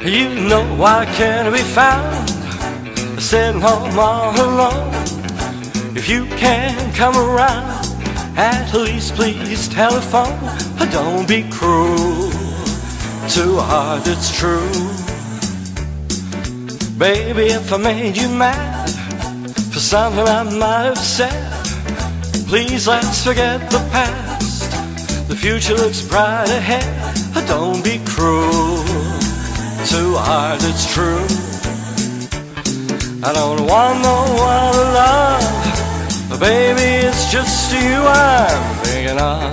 You know I can't be found sitting home all alone. If you can come around, at least please telephone. Don't be cruel to a heart that's true. Baby, if I made you mad for something I might have said, please let's forget the past. The future looks bright ahead. Don't be cruel to a heart that's true. I don't want no other love, but baby, it's just you I'm thinking of.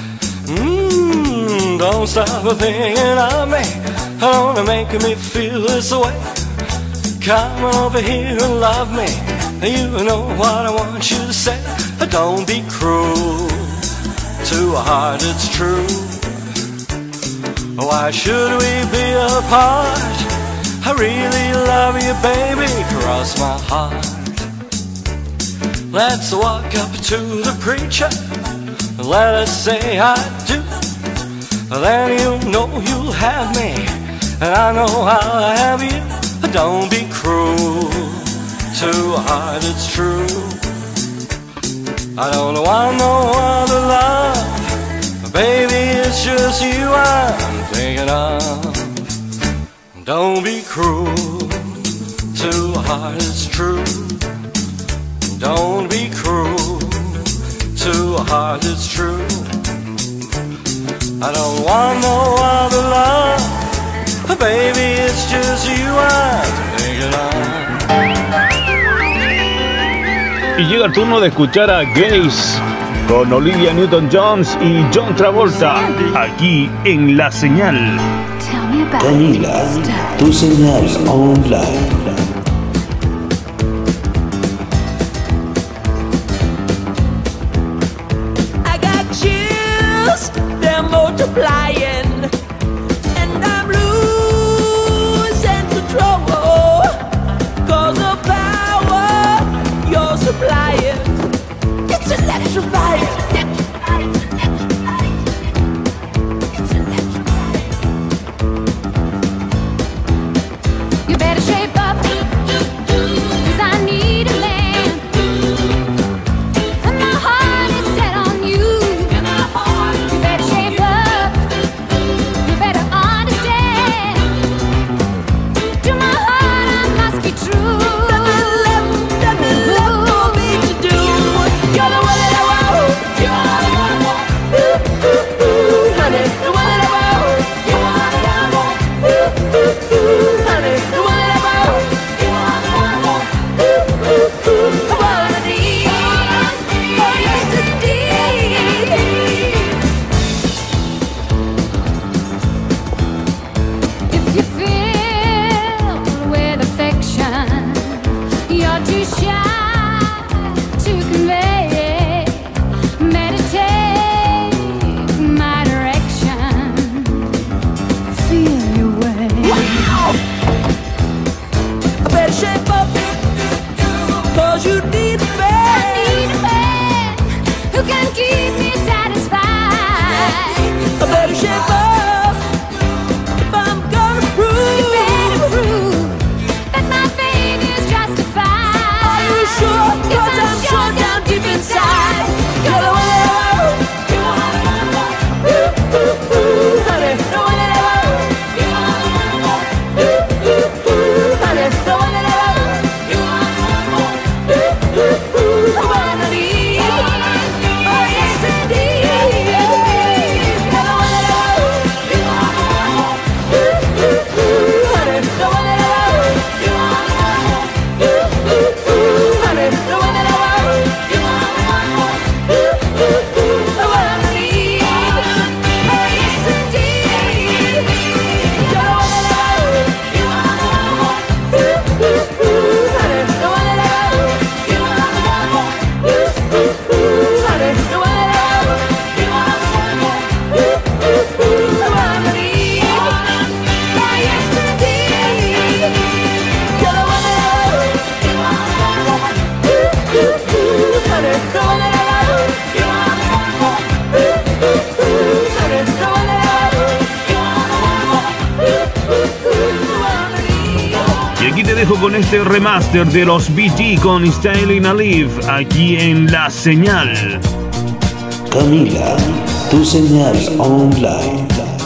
Don't stop thinking of me. Don't make me feel this way. Come over here and love me. You know what I want you to say. Don't be cruel to a heart that's true. Why should we be apart? I really love you, baby, cross my heart. Let's walk up to the preacher, let us say I do. Then you'll know you'll have me, and I know I'll have you. Don't be cruel to a heart that's true. I don't want no other love, baby, it's just you I'm thinking of. Don't be cruel to a heart that's true. Don't be cruel to a heart that's true. I don't want no other love, baby, it's just you I'm thinking of. Y llega el turno de escuchar a Gaze con Olivia Newton-Jones y John Travolta, aquí en La Señal. Camila, tu señal online. I got chills, they're multiplying, and I'm losing control. Cause the power you're supplying, it's electrifying. You better shape up, 'cause I need a man, and my heart is set on you. You better shape up, este remaster de los Bee Gees con Staying Alive aquí en La Señal. Camila, tu señal online.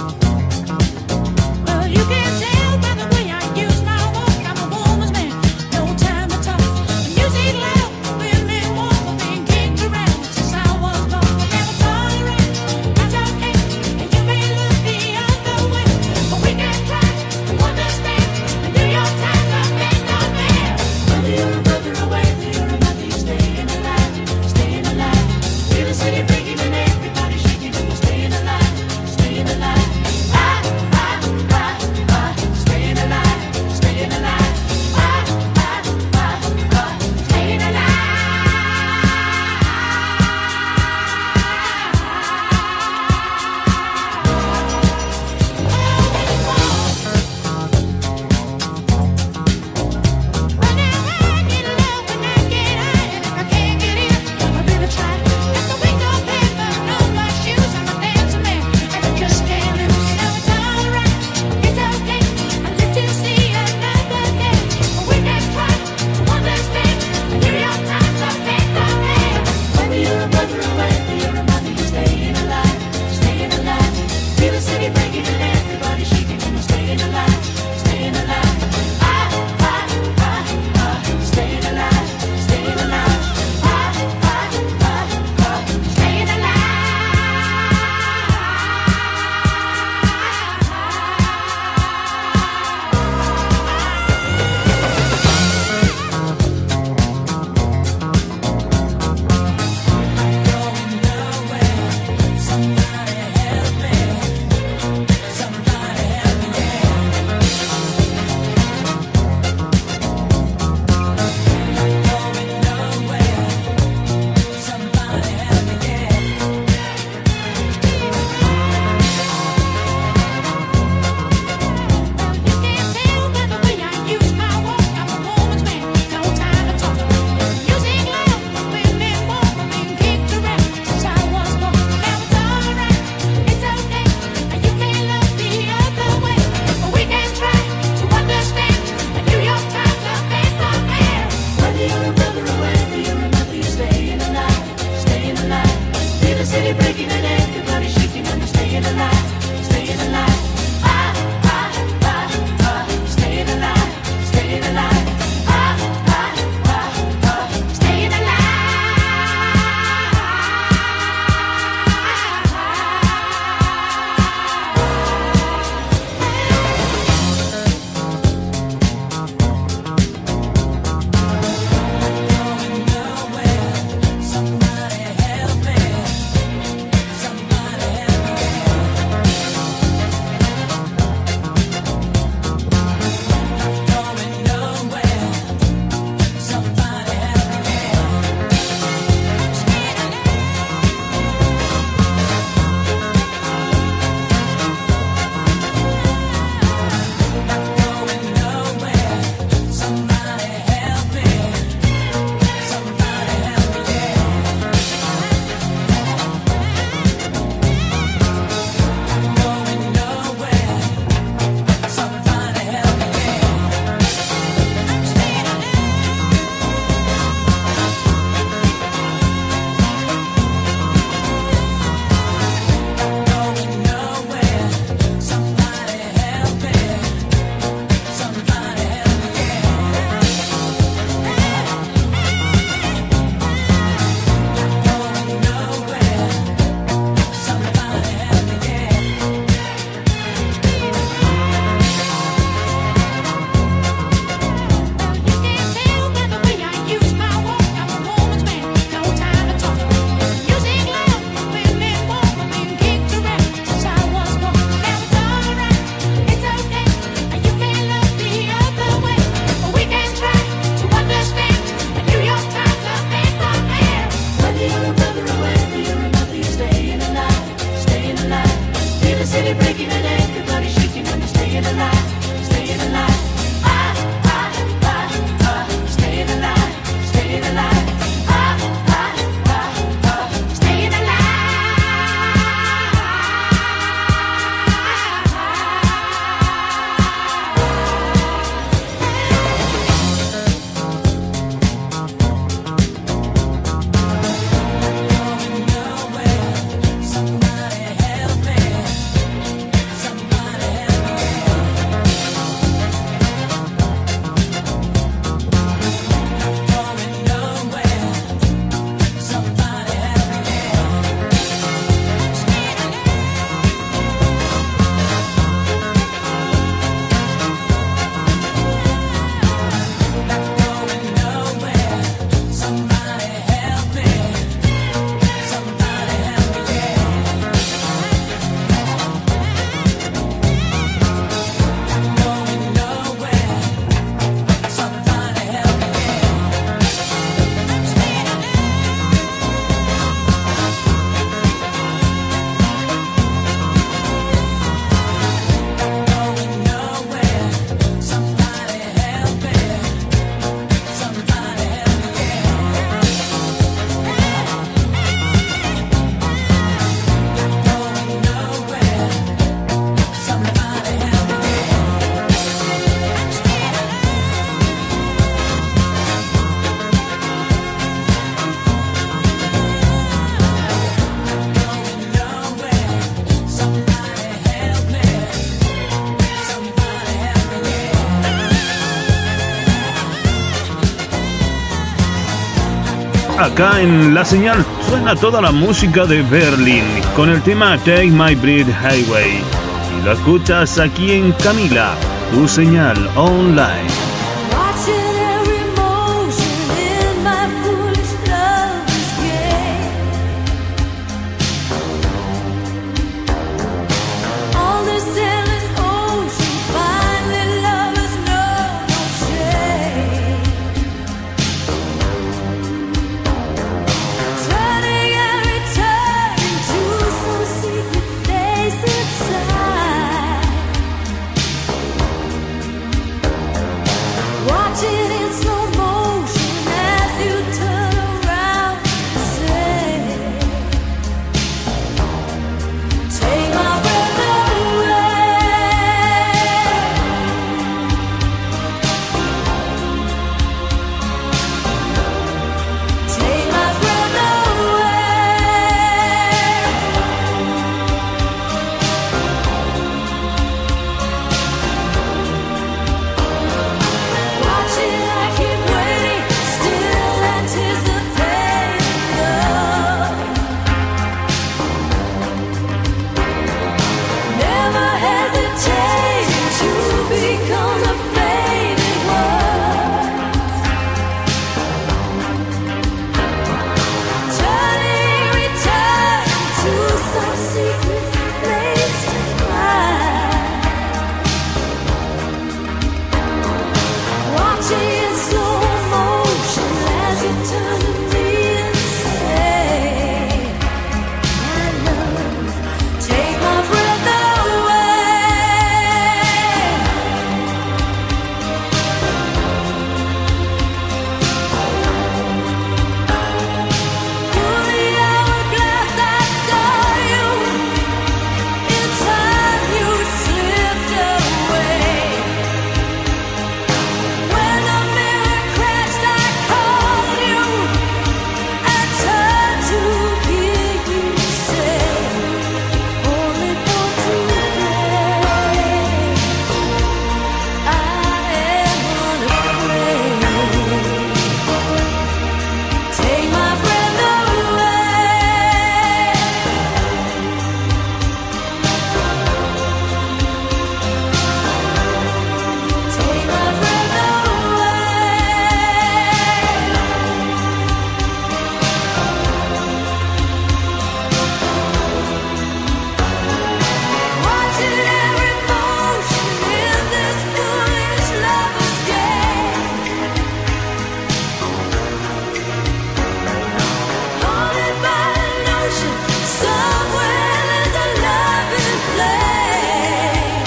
Well, you can tell by the way I use my walk. I'm a woman's man, no time to talk. Music loud, women walk, being kicked around since I was born. Never tolerate, not okay, and you may look the other way, but we can try to understand and do your time like ain't no man. Whether you're a brother or whether you're a mother, you're staying alive, staying alive. Feel the city breaking and everybody shaking, and you're staying alive, staying alive. Staying alive, staying alive. Staying alive. Running around, get low when I get high, and if I can't get in, I better try. Got the wings of paper, on my shoes, I'm a dancing man, and I just can't lose. Now it's alright, it's okay. I live to see another day, but we can try to understand. New York Times, I make the man. Whether you're a brother or whether you're a mother, you're staying alive, staying alive. Feel the city breaking and everybody shaking, and you're staying alive, staying alive. Staying alive, staying alive. Staying alive. You can tell by the way I use my walk. I'm a woman's man, no time to talk. Music loud, women walk, being kicked around since I was born. Now it's alright, it's okay, and you may look the other way, but we can try to understand. The New York Times, I make the man. Whether you're a brother or whether you're a mother, you're staying alive, staying alive. Feel the city breaking and everybody shaking, and you're staying alive, staying alive. Staying alive, staying alive. Staying alive. Somebody help me. acá en La Señal suena toda la música de Berlín con el tema Take My Breath Highway. Y lo escuchas aquí en Camila, tu señal online. Watching every motion in my foolish lover's game. On this endless ocean, finally lovers know no shame. Turning and returning to some secret place inside. Watching in slow motion as you turn around and say, take my breath away. Take my breath away. Watching, I keep waiting, still anticipating love. Never hesitating to become the faded one. Turning, returning to some secret place to find. Watching in slow motion as you turn to me and say, my love, take my breath away. Through the hourglass I saw you. In time you slipped away. When the mirror crashed, I called you. I turned to hear you say, only for today. I am unafraid. Take my breath away. Take my breath away. Watching every motion in this foolish lover's game. Haunted by a notion, somewhere there's a loving flame.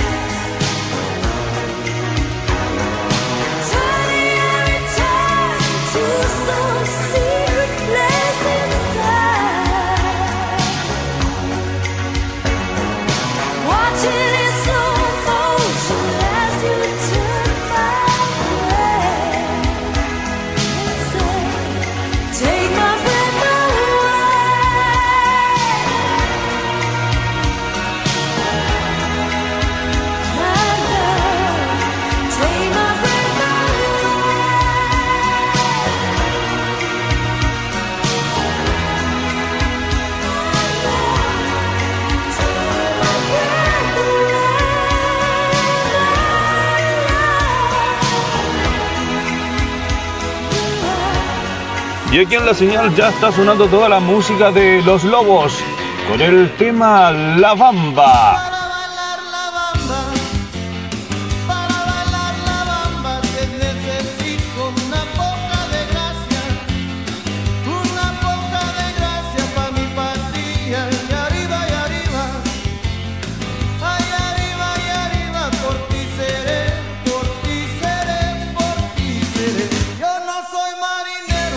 Turning and returning to some secret place inside. Watching in slow motion as you turn my way and say, take my breath away. My love, take my breath away. Y aquí en La Señal ya está sonando toda la música de Los Lobos con el tema La Bamba. Para bailar la bamba, te necesito una poca de gracia pa' mi patria. Y arriba, ay arriba, por ti seré. Yo no soy marinero,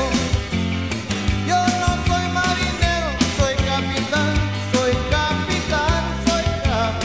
soy capitán, soy capitán.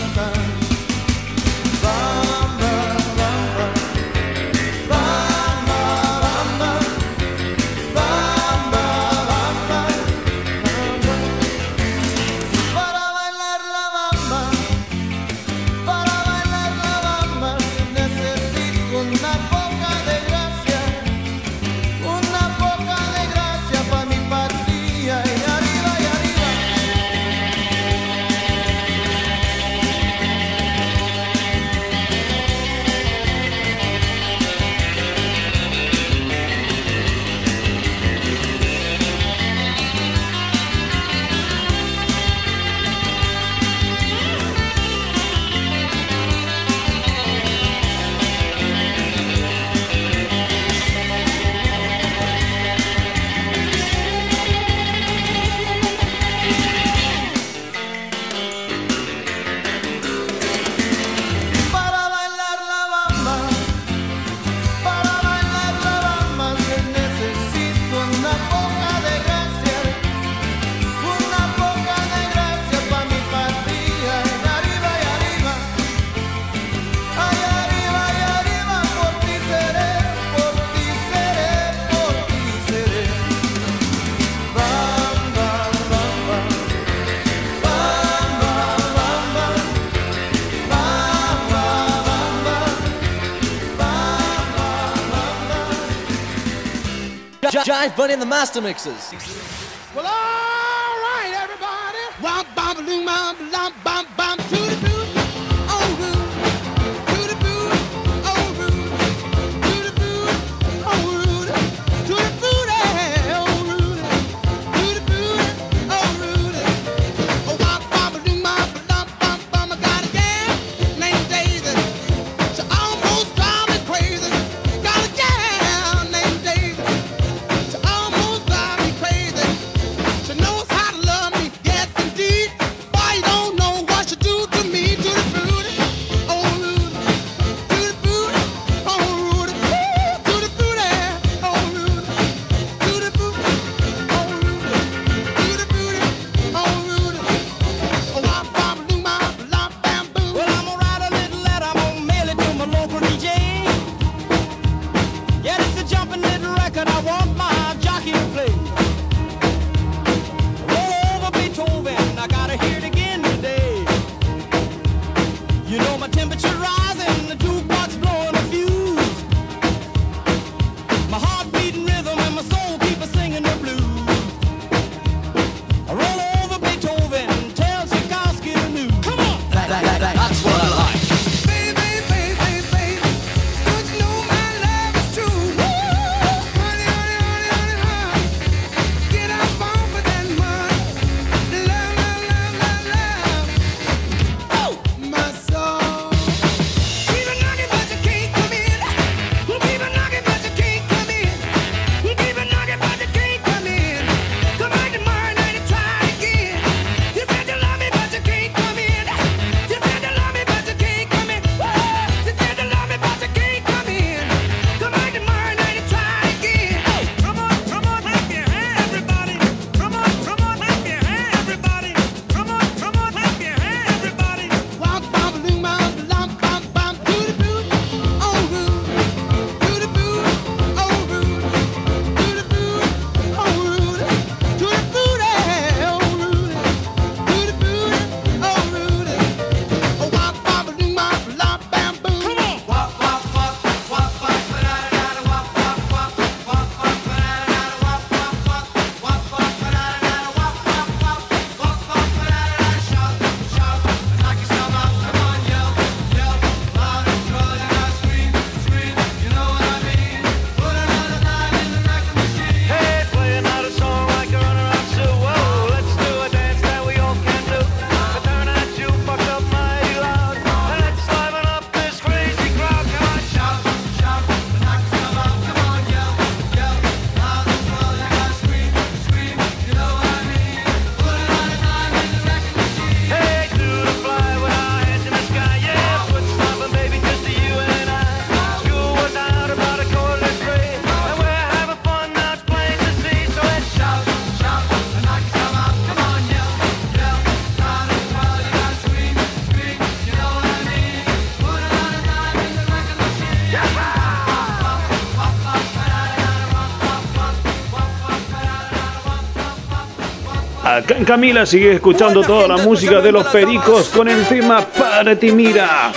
Live Bunny and the Master Mixers. Well, all right, everybody. Womp bom loom bom bom bom bom to the boot. Oh, root. To the boot. Oh, root. To the boot. Oh, root. To the boot. Oh, root. To the boot. Oh, root. Oh, womp bom loom bom bom bom bom. I got a gal named Daisy. She almost drives me crazy. Got a gal named Daisy. She almost drives me crazy. She knows how to love me, yes indeed. Boy, you don't know what she do to me. To the booty, oh Rudy. To the booty, oh Rudy. To the booty, oh Rudy. To the booty, oh Rudy. To the booty, oh Rudy. Oh, wop, bop, loom, bop, lop, bam, boom. Well, I'm gonna write a little letter, I'm gonna mail it to my local DJ. Yeah, it's a jumping little record I want my jockey to play. Roll over Beethoven, I gotta hear it again today. You know my temperature rising, the jukebox blowing a fuse. My heart beating rhythm and my soul keeps singing the blues. I roll over Beethoven, tell Tchaikovsky the news. Come on! That's what I like. Baby, baby, baby, don't you know my love is true? Honey, honey, honey, honey, honey, get up off of that money. Love, love, love, love, love. Oh, my soul. Keep it knocking, but you can't come in. Keep it knocking, but you can't come in. Keep it knocking, but you can't come in. Come back tomorrow night and try again. You said you love me, but you can't come in. You said you love me, but you can't come in. You said you love me, but you can't come in. Come back tomorrow night and try again. Come on, clap your hands, everybody. Come on, clap your hands, everybody. Come on, clap your hands, everybody. Womp bom loom bom lom bom bom to the boot, oh Rude. To the boot, oh Rude. To the boot, oh Rude. To the boot, oh Rude. To the boot, oh Rude. Oh, womp bom loom bom lom bam boom. Come on. Wop wop wop wop wop ba-da-da-da wop wop wop wop wop ba-da-da-da wop wop wop wop wop ba-da-da-da wop wop wop wop wop ba-da-da-da. Shout, shout, knock yourself out. Come on, yell, yell, loud and slow. You gotta scream, scream. You know what I mean? Put another dime in the record machine. Hey, play another song like a runner up so whoa. Let's do a dance that we all can do. Turn that jukebox up mighty loud. And let's liven up this crazy crowd. Come on, Shout, shout, knock yourself out. Come on, yell, yell, loud and slow. You gotta scream, scream. You know what I mean? Put another dime in the record machine. hey, to the fly with our hands in the sky. Yeah, foot stomping, baby, just to you and I. School was out about a quarter to three. And we're having fun, now it's plain to see. So let's shout. Shout, knock yourself out. Come on, yell, yell, loud and slow. You gotta scream, scream. You know what I mean? Put another dime in the record machine. Acá en Camila sigue escuchando toda la música de los Pericos con el tema Para ti mira.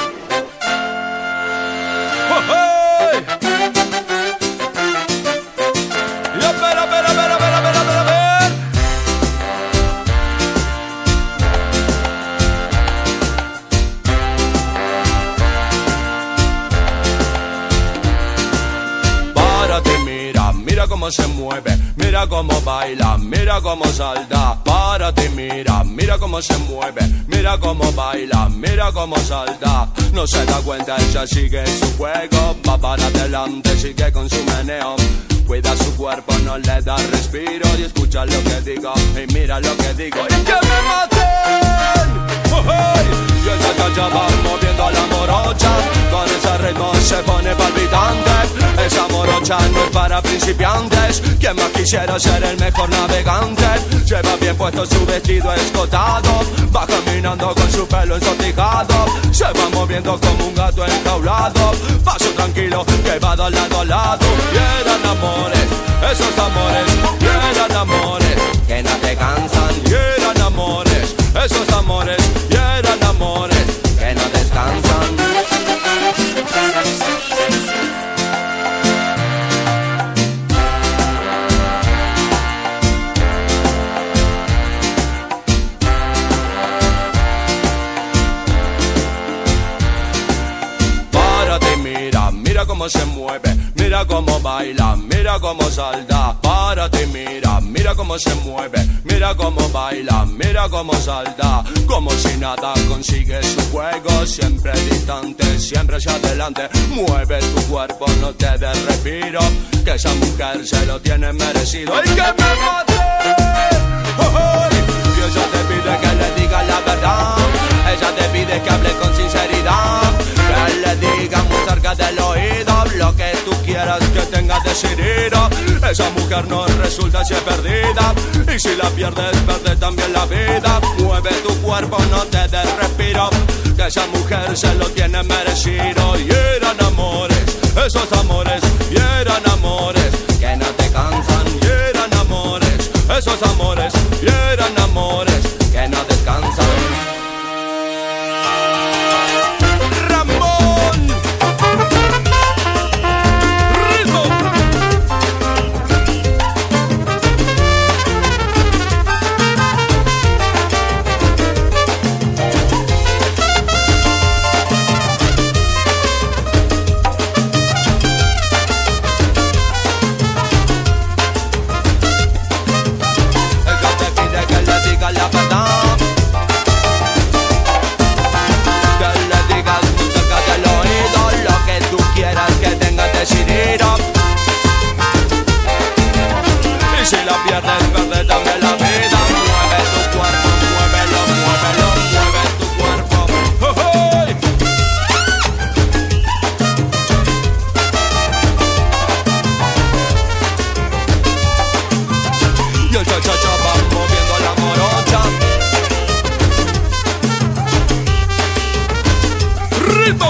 Párate, mira, mira cómo se mueve, mira cómo baila, mira cómo salta. Párate, mira, mira cómo se mueve, mira cómo baila, mira cómo salta. No se da cuenta, ella sigue en su juego, va para adelante, sigue con su meneo. Cuida su cuerpo, no le da respiro y escucha lo que digo y mira lo que digo. ¡Y que me maten! Y ella ya va moviendo a la morocha, con ese ritmo se pone palpitante. Esa morocha no es para principiantes, quien más quisiera ser el mejor navegante. Lleva bien puesto su vestido escotado, va caminando con su pelo ensortijado. Se va moviendo como un gato enjaulado, paso tranquilo que va de lado a lado. Y eran amores, esos amores, y eran amores que no te cansan. Y eran amores, esos amores, y eran amores que no descansan. Mira cómo baila, mira cómo salta. Párate, mira, mira cómo se mueve. Mira cómo baila, mira cómo salta. Como si nada consigue su juego. Siempre distante, siempre hacia adelante. Mueve tu cuerpo, no te des respiro. Que esa mujer se lo tiene merecido. ¡Y que me mate! ¡Oh, oh! Y ella te pide que le digas la verdad. Ella te pide que hable con sinceridad. Que le diga muy cerca del oído lo que tú quieras que tenga decidido. Esa mujer no resulta si es perdida. Y si la pierdes, pierde también la vida. Mueve tu cuerpo, no te des respiro. Que esa mujer se lo tiene merecido. Y eran amores, esos amores. Y eran amores que no te cansan. Y eran amores, esos amores. Y eran amores que no descansan. Y si la pierdes, pierde también la vida. Mueve tu cuerpo, muévelo, muévelo, mueve tu cuerpo. ¡Oh, oh! Y el cha-cha-cha va moviendo la morocha. ¡Ritmo!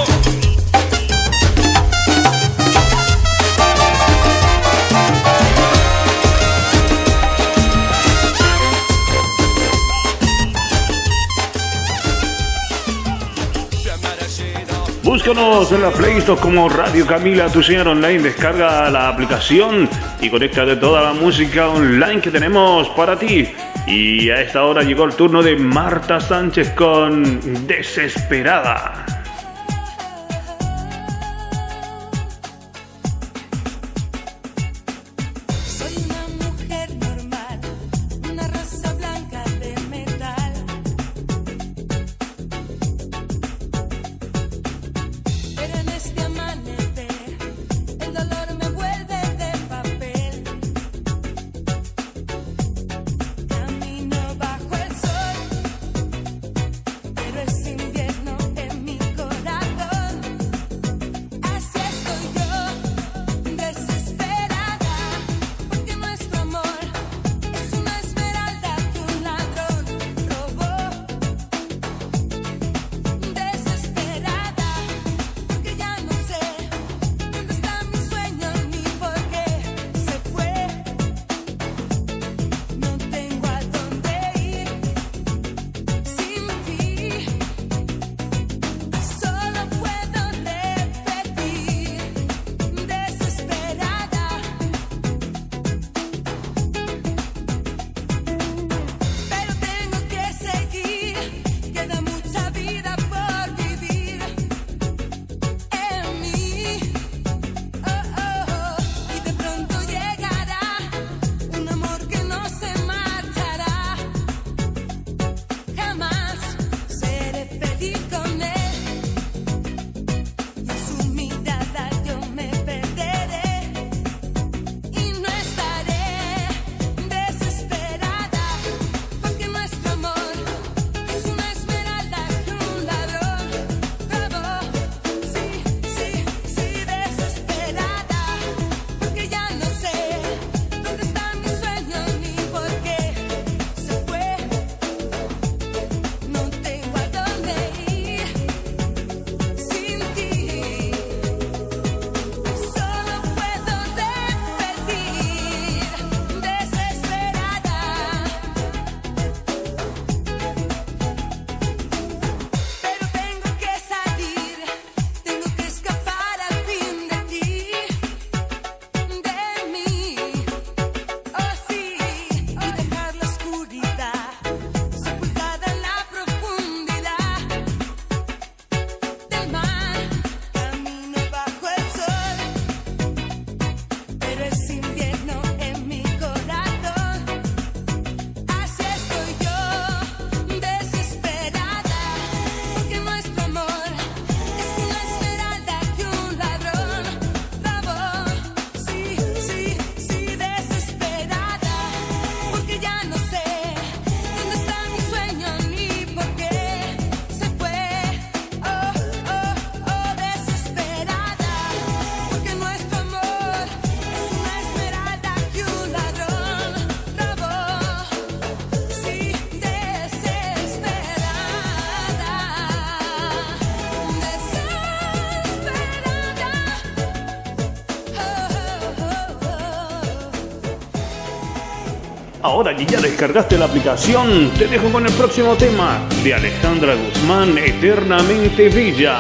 Búscanos en la Play Store como Radio Camila, tu señal online. Descarga la aplicación y conéctate toda la música online que tenemos para ti. Y a esta hora llegó el turno de Marta Sánchez con Desesperada. Soy una mujer normal, una rosa blanca de metal. Pero en este amanecer, el dolor me vuelve de papel. Camino bajo el sol, pero es invierno en mi Ahora que ya descargaste la aplicación, te dejo con el próximo tema de Alejandra Guzmán, Eternamente Bella.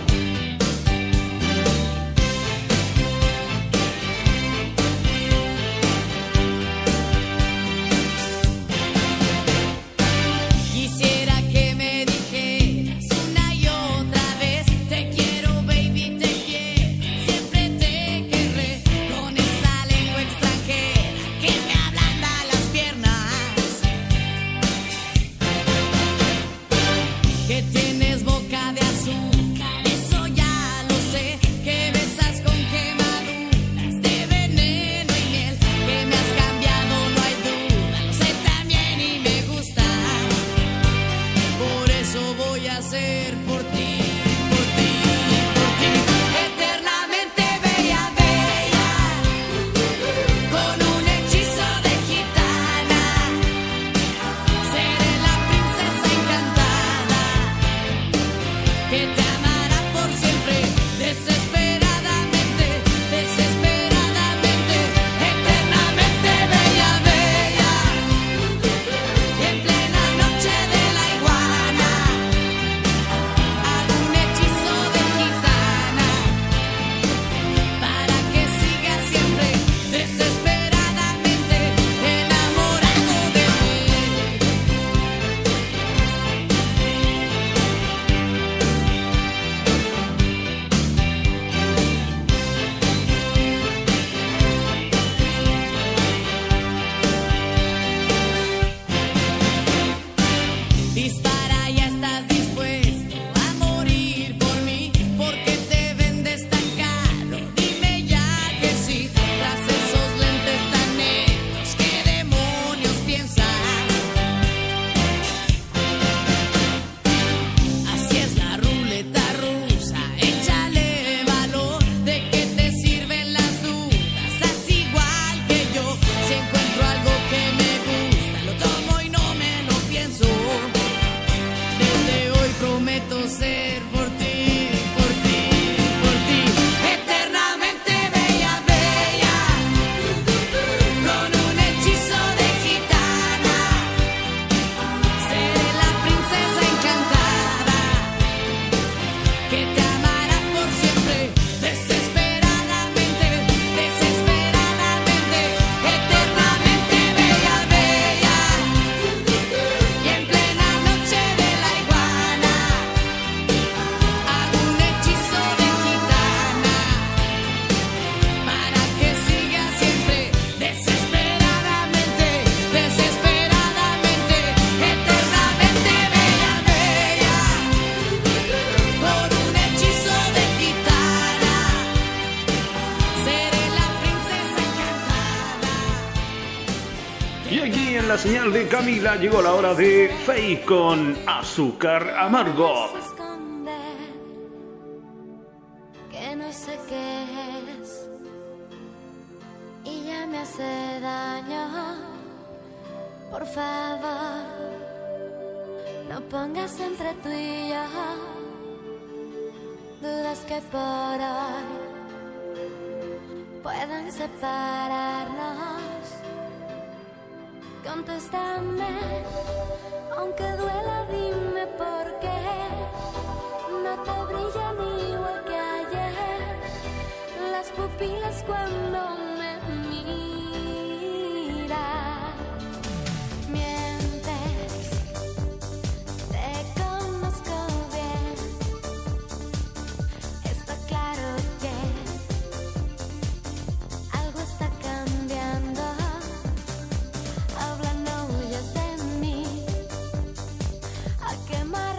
Quisiera que me dijeras una y otra vez: te quiero, baby, te quiero, siempre te querré, con esa lengua extranjera que me ablanda las piernas, que tienes boca de azúcar, eso ya lo sé, que besas con quemaduras de veneno y miel, que me has cambiado, no hay duda, lo sé también y me gusta. Por eso voy a ser por ti, por ti, por ti, eternamente bella, bella, con un hechizo de gitana. Seré la princesa encantada que te amará por siempre, desesperadamente, desesperadamente, eternamente bella, bella, y en plena noche de la iguana hago un hechizo de gitana para que sigas siempre desesperadamente enamorado de mí. Dispara, ya estás dispuesto a morir por mí, porque te vendes tan caro, dime ya que sí, tras esos lentes tan negros, ¿qué demonios piensas? Así es la ruleta rusa, échale valor, ¿de qué te sirven las dudas? Haz igual que yo, si encuentro algo que me gusta, lo tomo y no me lo pienso. Desde hoy prometo ser por ti, por ti, por ti, eternamente bella, bella, con un hechizo de gitana. Seré la princesa encantada que te amará por siempre, desesperadamente, desesperadamente, eternamente bella, bella, y en plena noche de la iguana hago un hechizo de gitana para que siga siempre desesperadamente, desesperadamente, eternamente bella, bella, por un hechizo de gitana seré la princesa encantada. Y aquí en la señal de Camila llegó la hora de Faith con Azúcar Amargo. Se esconde, que no sé qué es y ya me hace daño. Por favor, no pongas entre tú y yo dudas que por hoy puedan separarnos. Contéstame, aunque duela, dime por qué no te brillan igual que ayer las pupilas cuando me miras. Mientes, te conozco bien, está claro que algo está cambiando. Habla, no huyas de mí, a quemar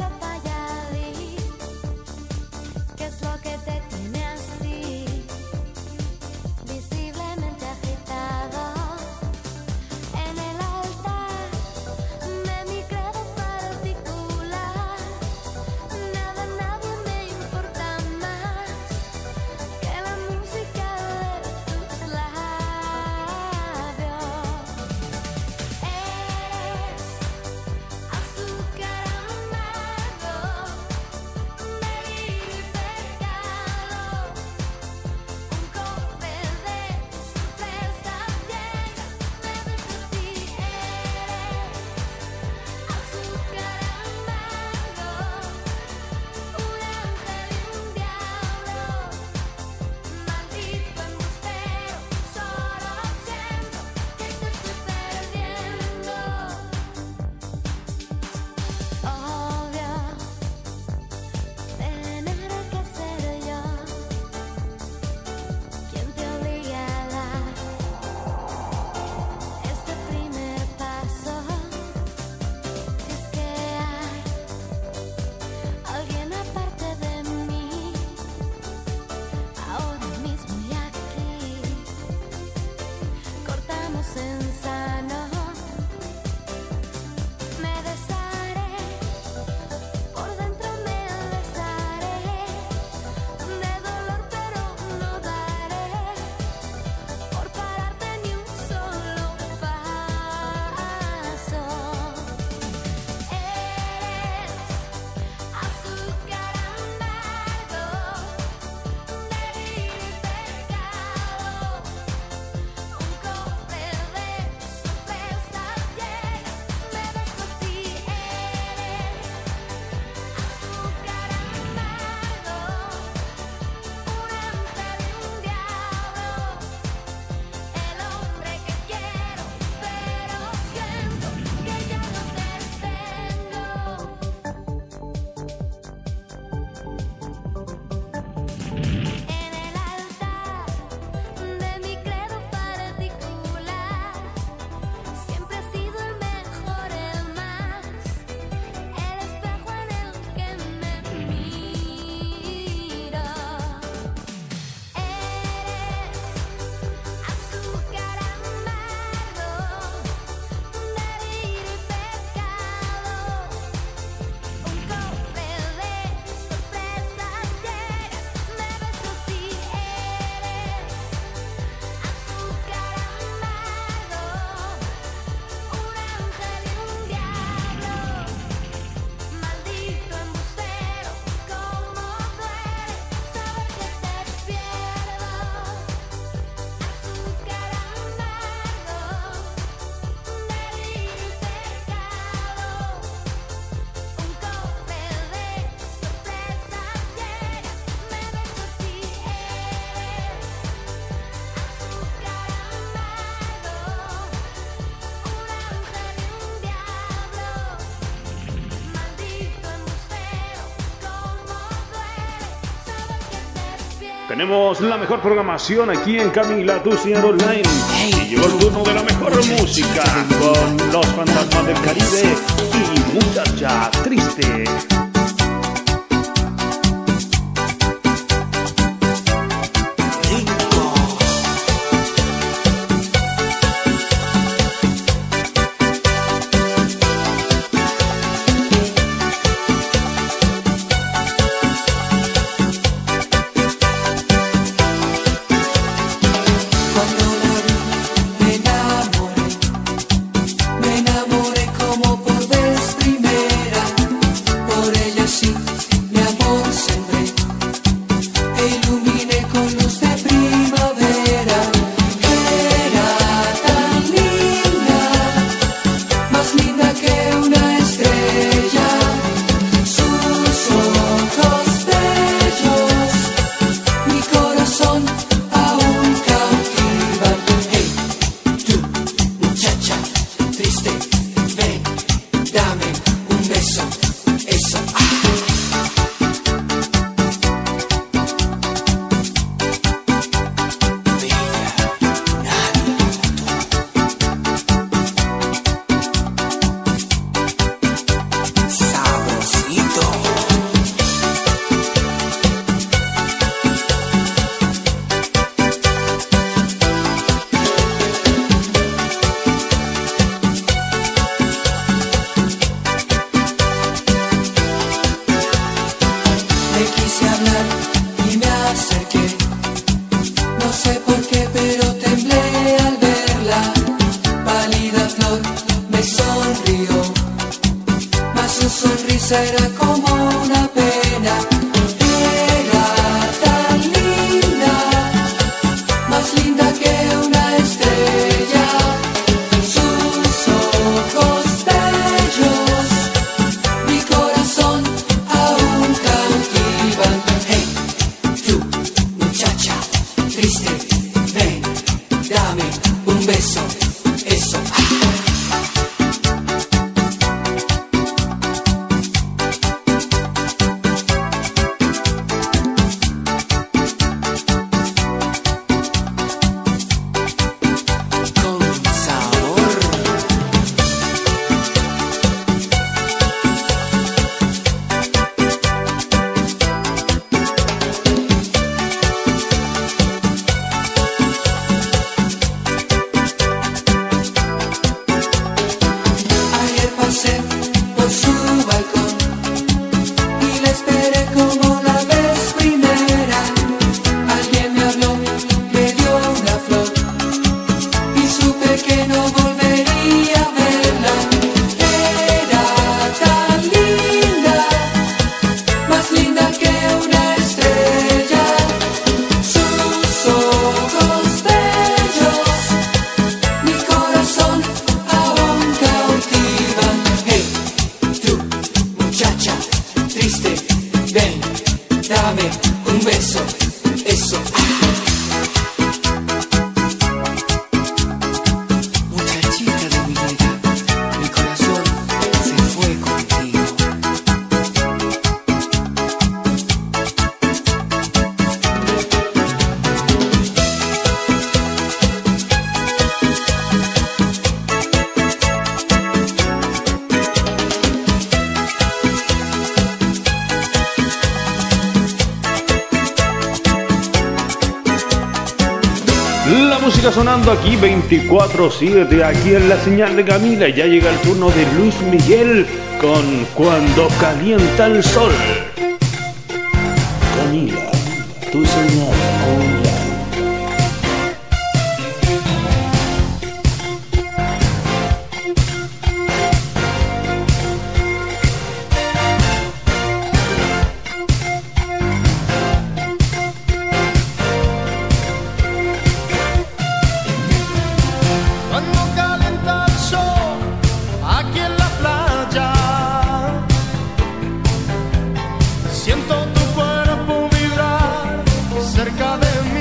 Tenemos la mejor programación aquí en Camila, tu señal online. Y llegó el turno de la mejor música con Los Fantasmas del Caribe y Muchacha Triste. Me enamoré como por vez primera, por ella sí, mi amor sembré, e iluminé con luz de primavera. Era tan linda, más linda que una estrella, sus ojos bellos, mi corazón aún cautivan. Hey, tú, muchacha triste, ven, dame un beso, eso. Sabrosito. Le quise hablar y me acerqué, no sé por qué, pero temblé al verla. Pálida flor me sonrió, mas su sonrisa era como una pena. Era tan linda, más linda que una estrella, sus ojos bellos, mi corazón aún cautivan. Hey, tú, muchacha triste, ven, dame un beso, eso. Con sabor. Ayer pasé por su balcón y la esperé como la vez primera. Alguien me habló, me dio una flor y supe que no volvería a verla. Era tan linda, más linda que una estrella, sus ojos bellos, mi corazón aún cautivan. Hey, tú, muchacha triste, ven, dame un beso, eso. Muchachita de mi vida, mi corazón se fue contigo. La música sonando aquí 24/7, aquí en la señal de Camila. Ya llega el turno de Luis Miguel con Cuando Calienta el Sol. Camila, tu señal online. Cuando calienta el sol aquí en la playa, siento tu cuerpo vibrar cerca de mí.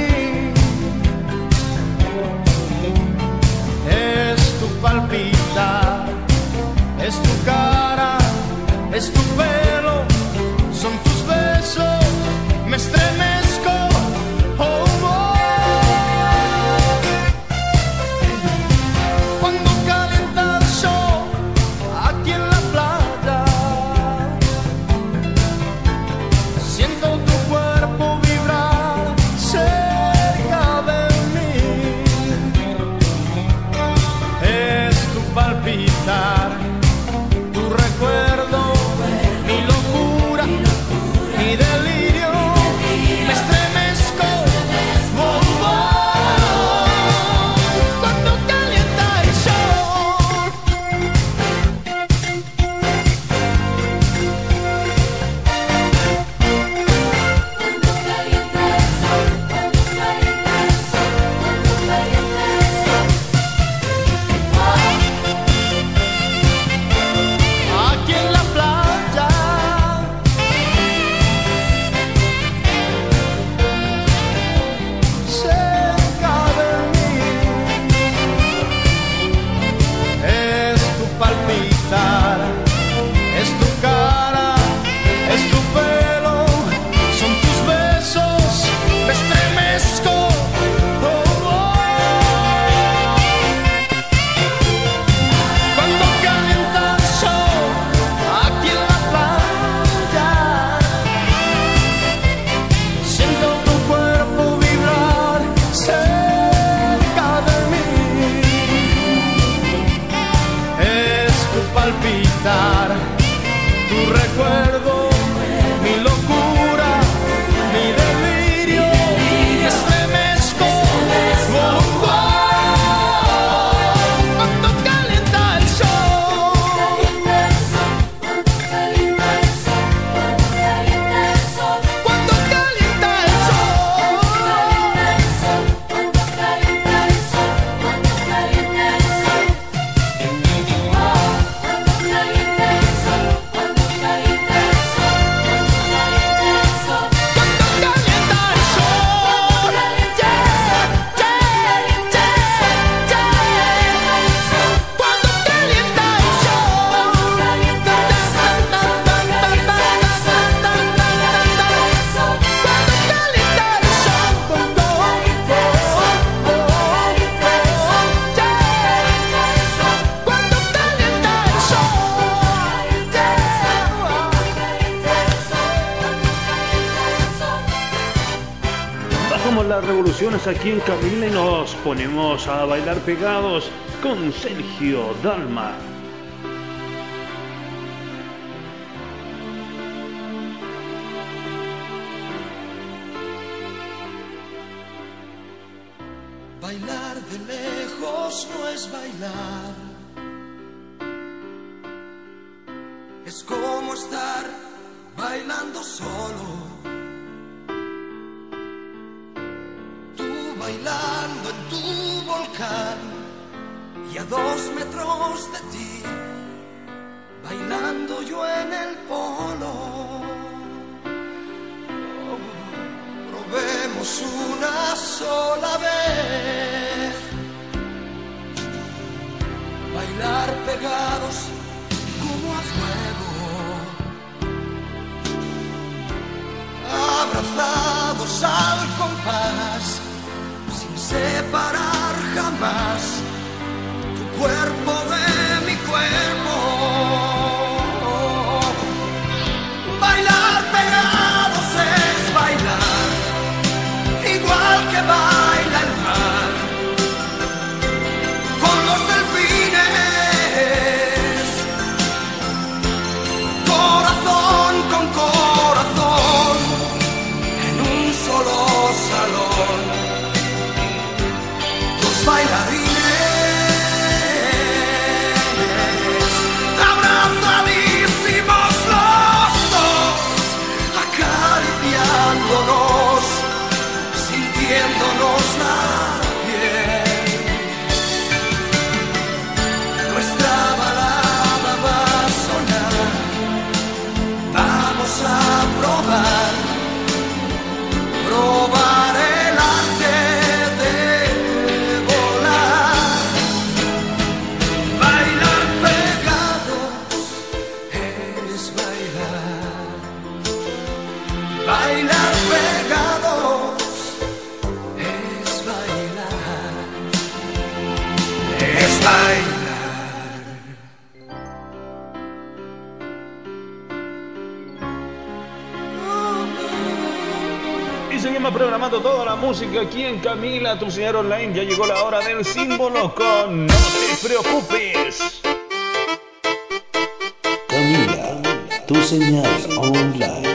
Hacemos las revoluciones aquí en Camila y nos ponemos a bailar pegados con Sergio Dalma. Bailar de lejos no es bailar, es como estar bailando solo. Tú bailando en tu volcán y a 2 metros de ti, bailando yo en el polo. Probemos una sola vez bailar pegados como a fuego, abrazados al compás, sin separar jamás tu cuerpo de mi cuerpo. Bailar pegados es bailar igual que baila el mar con los delfines, corazón con corazón en un solo salón. Dos bailarines abrazadísimos los dos, acariciándonos, sintiéndonos la piel. Nuestra balada va a sonar, vamos a probar, probar el arte de volar. Bailar pegados es bailar, bailar pegados es bailar, es bailar. Y seguimos programando toda la música aquí en Camila, tu señal online. Ya llegó la hora del símbolo con No te preocupes. Camila, tu señal online.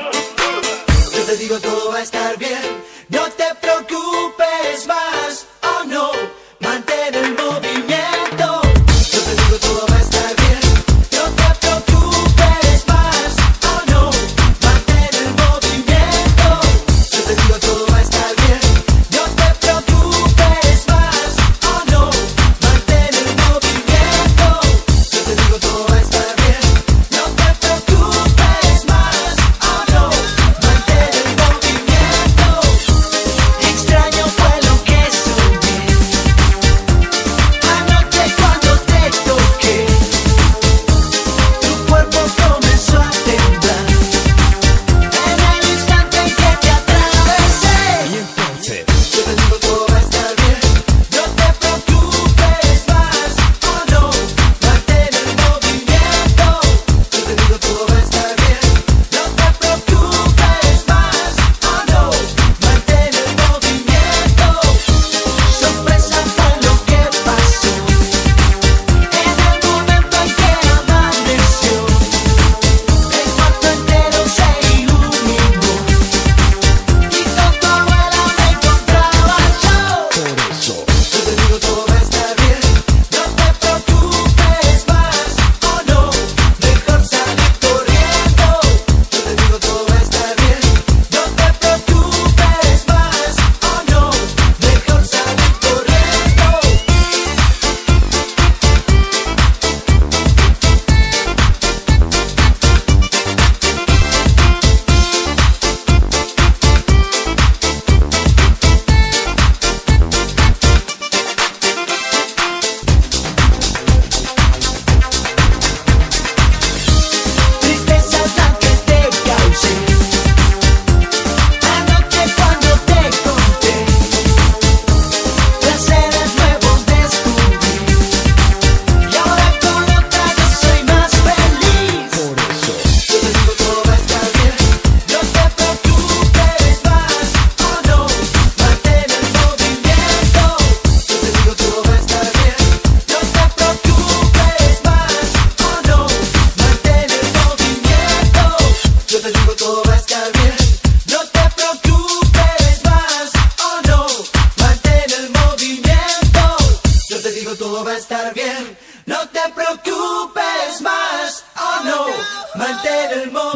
Yo te digo todo va a estar bien, no te preocupes más.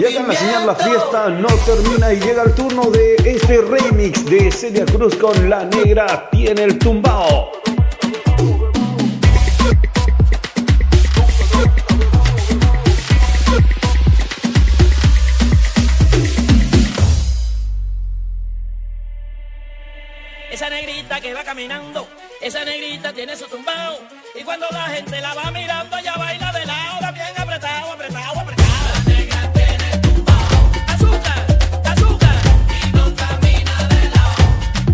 Y acá en la señal la fiesta no termina y llega el turno de este remix de Celia Cruz con La Negra Tiene el Tumbao. Esa negrita que va caminando, esa negrita tiene su tumbao. Y cuando la gente la va mirando, ella baila de lado, bien apretado, apretado, apretado. La negra tiene tumbao. Azúcar, azúcar. Y no camina de lado.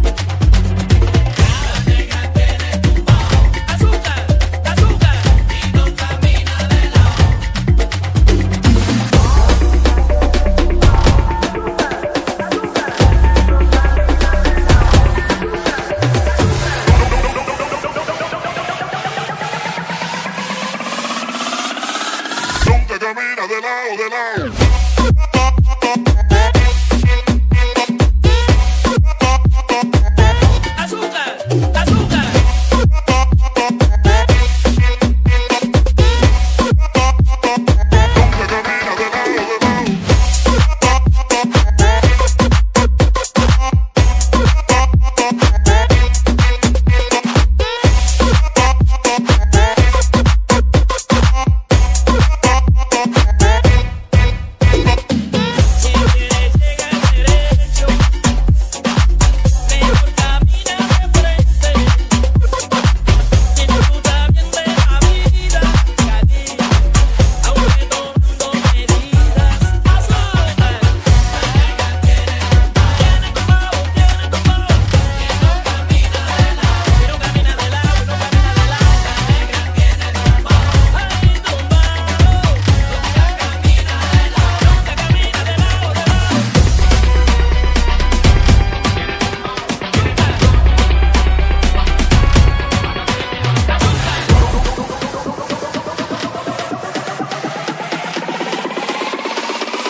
La negra tiene tumbao. Azúcar, azúcar. Y no camina de lado. Camina de lado, de lado. Azúcar, azúcar.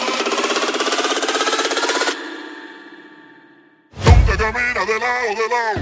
Camina de lado, de lado.